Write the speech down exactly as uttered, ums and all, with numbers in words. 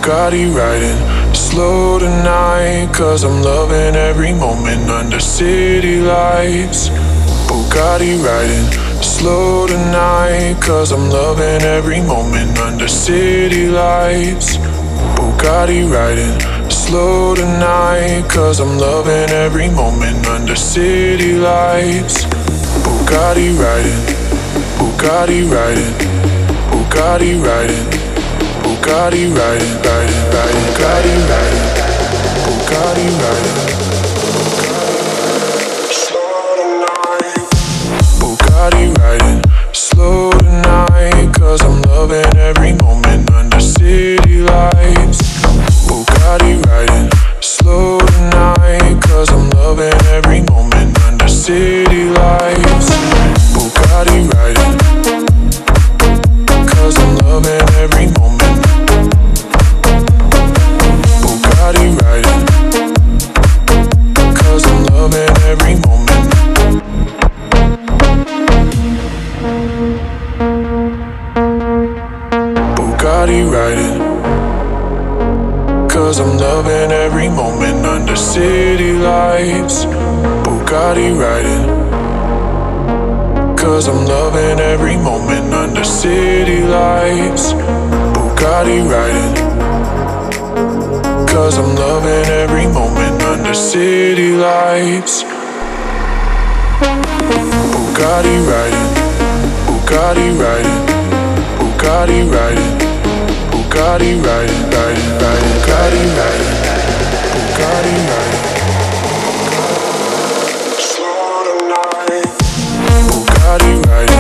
Bugatti riding slow tonight, cause I'm loving every moment under city lights. Bugatti riding slow tonight, cause I'm loving every moment under city lights. Bugatti riding slow tonight, cause I'm loving every moment under city lights. Bugatti riding, Bugatti riding, Bugatti riding, Bugatti riding, riding, riding, Bugatti riding, Bugatti riding. Bugatti riding slow tonight, cause I'm loving every moment under city lights. Bugatti riding slow tonight, cause I'm loving every moment under city lights. Bugatti riding, cause I'm loving every moment. Bugatti riding, cause I'm loving every moment. Bugatti riding, cause I'm loving every moment under city lights. Bugatti riding, cause I'm loving every moment under city lights. Bugatti riding, cause I'm loving every moment under city lights. Bugatti riding, Bugatti riding, Bugatti riding, Bugatti riding, riding, riding, Bugatti riding, Bugatti riding. Slow tonight. Bugatti riding.